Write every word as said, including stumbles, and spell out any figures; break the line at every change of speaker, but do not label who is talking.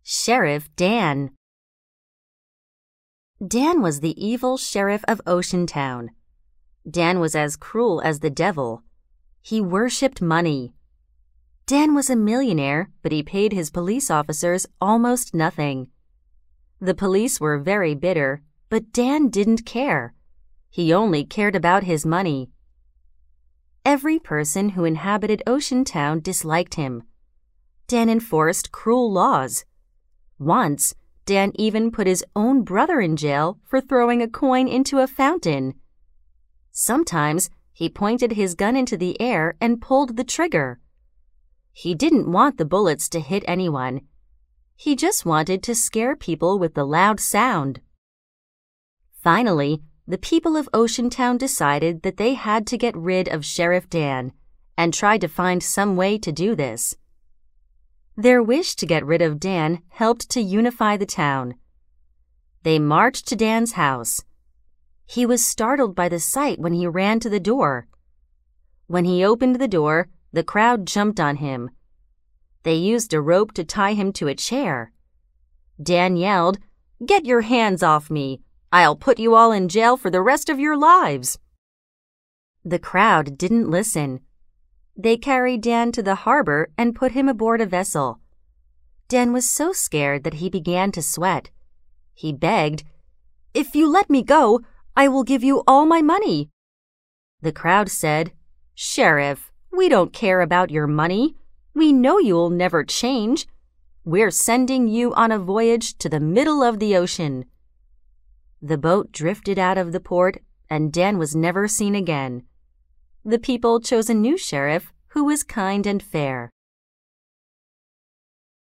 Sheriff Dan. Dan was the evil sheriff of Oceantown. Dan was as cruel as the devil. He worshipped money. Dan was a millionaire, but he paid his police officers almost nothing. The police were very bitter, but Dan didn't care. He only cared about his money. Every person who inhabited Oceantown disliked him. Dan enforced cruel laws. Once, Dan even put his own brother in jail for throwing a coin into a fountain. Sometimes, he pointed his gun into the air and pulled the trigger. He didn't want the bullets to hit anyone. He just wanted to scare people with the loud sound. Finally, the people of Oceantown decided that they had to get rid of Sheriff Dan and tried to find some way to do this. Their wish to get rid of Dan helped to unify the town. They marched to Dan's house. He was startled by the sight when he ran to the door. When he opened the door, the crowd jumped on him. They used a rope to tie him to a chair. Dan yelled, "Get your hands off me! I'll put you all in jail for the rest of your lives!" The crowd didn't listen. They carried Dan to the harbor and put him aboard a vessel. Dan was so scared that he began to sweat. He begged, "If you let me go, I will give you all my money." The crowd said, "Sheriff, we don't care about your money. We know you'll never change. We're sending you on a voyage to the middle of the ocean." The boat drifted out of the port, and Dan was never seen again. The people chose a new sheriff who was kind and fair.